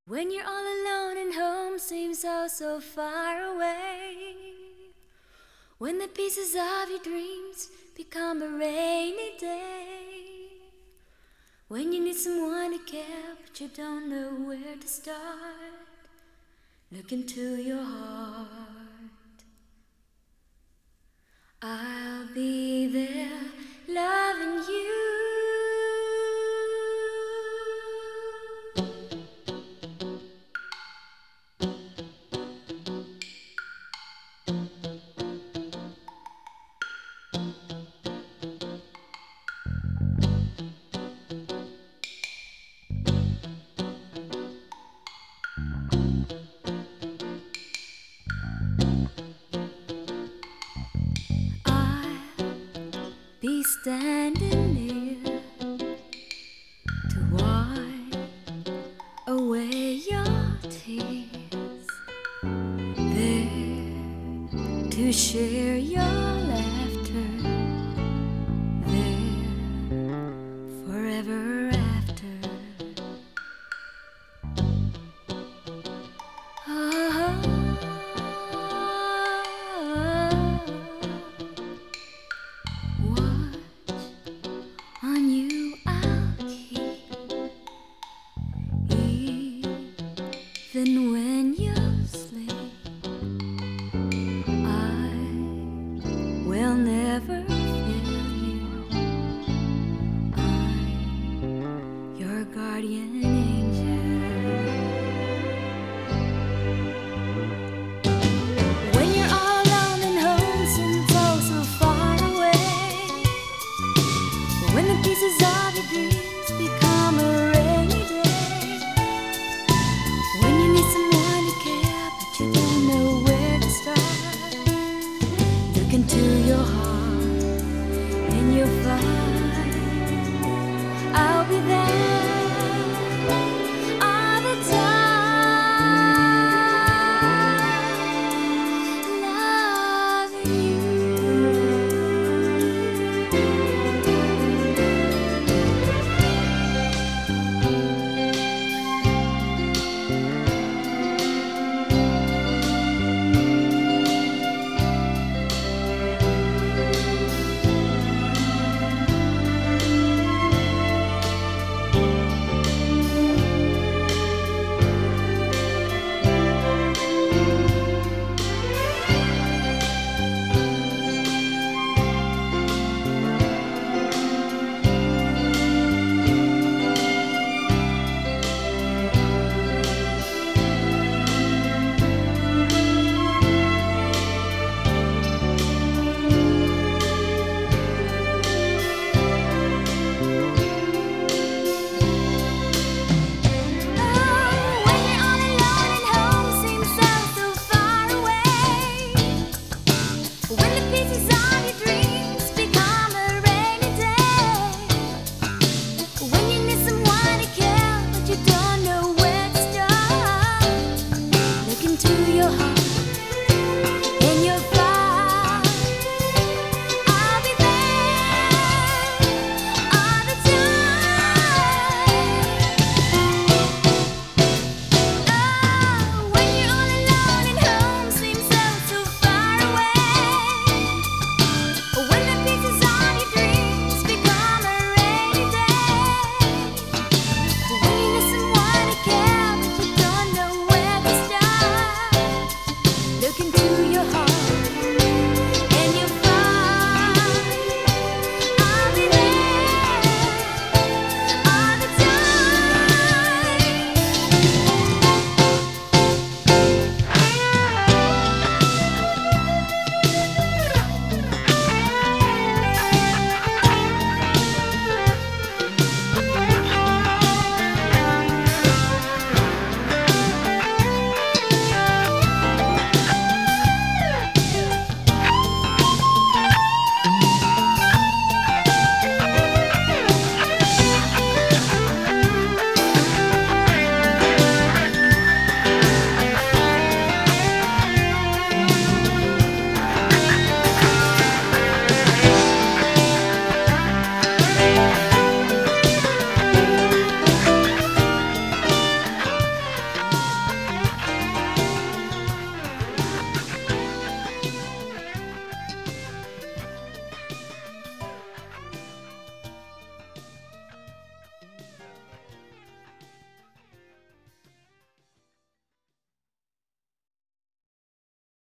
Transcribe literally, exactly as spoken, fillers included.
When you're all alone and home seems so, so far away. When the pieces of your dreams become a rainy day. When you need someone to care but you don't know where to start. Look into your heart. I'll be there loving you. Be standing near to wipe away your tears, there to share your laughter, there forever after. Oh, on you I'll keep, even when